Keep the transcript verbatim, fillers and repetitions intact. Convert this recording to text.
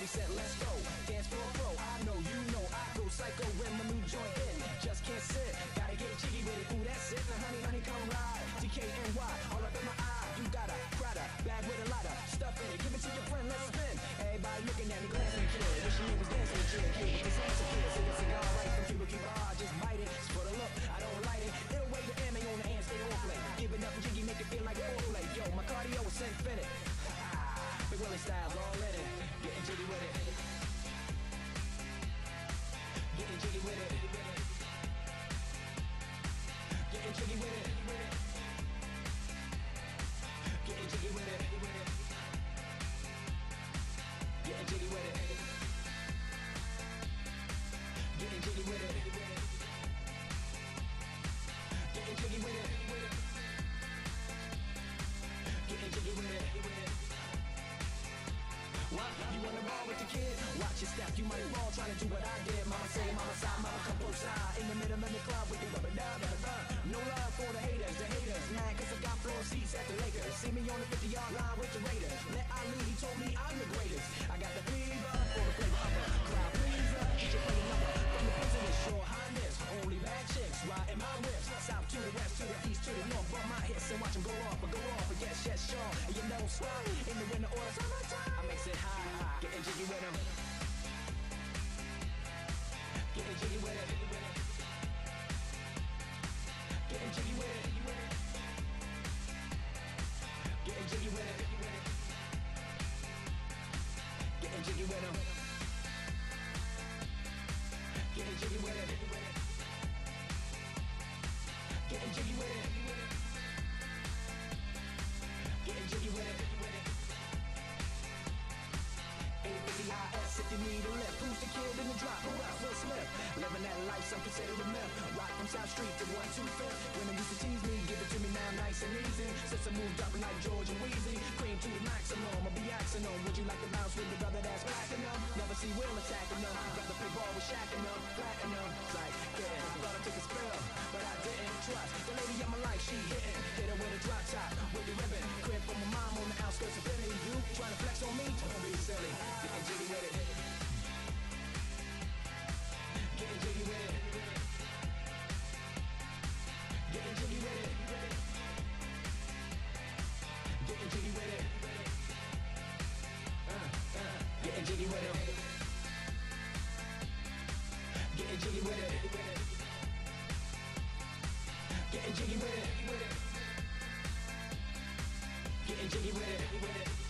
said, let's go. Dance floor pro, I know, you know, I go psycho when my new joint in. Just can't sit, gotta get jiggy with it. Ooh, that's it. Now honey, honey, come ride. D K N Y, all up in my eye. You got a Prada bag with a lot of stuff in it. Give it to your friend, let's spin. Everybody looking at me, glancing kid. Wishing he was dancing with Jig. Kid with this answer kid. Say a cigar right from Cuba Cuba. I just bite it. It's for the look, I don't light it. It'll wait the M A on the hand, stay on play. Giving up jiggy, make it feel like a foreplay. Yo, my cardio is infinite. Big Willie Styles all in it. Getting jiggy with it. Getting jiggy with it. Getting jiggy with it. Getting jiggy with it. Getting jiggy with it. Getting jiggy with it. Getting jiggy with it. Getting jiggy with it. What? You wanna ball with the kid? Watch your step, you might fall trying to do what I did. Mama say, mama side, mama come close side. In the middle of the club with the rubber dub, rubber dub. No love for the haters, the haters. Man, cause I got floor seats at the Lakers. See me on the fifty yard line with the Raiders. Let Ali, he told me I'm the greatest. I got the fever for the flavor of a crowd pleaser. Get your play number from the president, your highness. Only bad chicks riding my whips. South to the west, to the east, to the north. Bump my hits and watch them go off, but go off. But yes, yes, sure. And you don't stop in the winter or summertime. I makes it high, high. Getting jiggy with them. Getting jiggy with it. Getting jiggy with it. Getting jiggy with it. Getting jiggy with them. Getting jiggy with it. Getting jiggy with it. Getting jiggy with it. eight fifty I S if you need a lift. Who's the kid in the drop? Who else will slip? Living that life, some consider a myth. Rock from South Street to one two fifth. Women used to tease me, give it to me now nice and easy. Since I moved up like George and Wheezy, cream to the maximum, I'll be axing them. Would you like to bounce with the brother that's platinum? Never see Will attacking them. Rather play ball with Shaq and them, platinum. Like, yeah, I thought I took a spill, but I didn't trust the lady of my life. She hitting, hit her with a drop top, with the ribbon. Crib from my mom on the outskirts of Philly. You trying to flex on me? Don't be silly. Getting jiggy with it. Getting jiggy with it. Getting jiggy with it. Getting jiggy with it. Uh, uh, getting jiggy with it. Getting jiggy with it. Getting jiggy with it. Getting jiggy with it.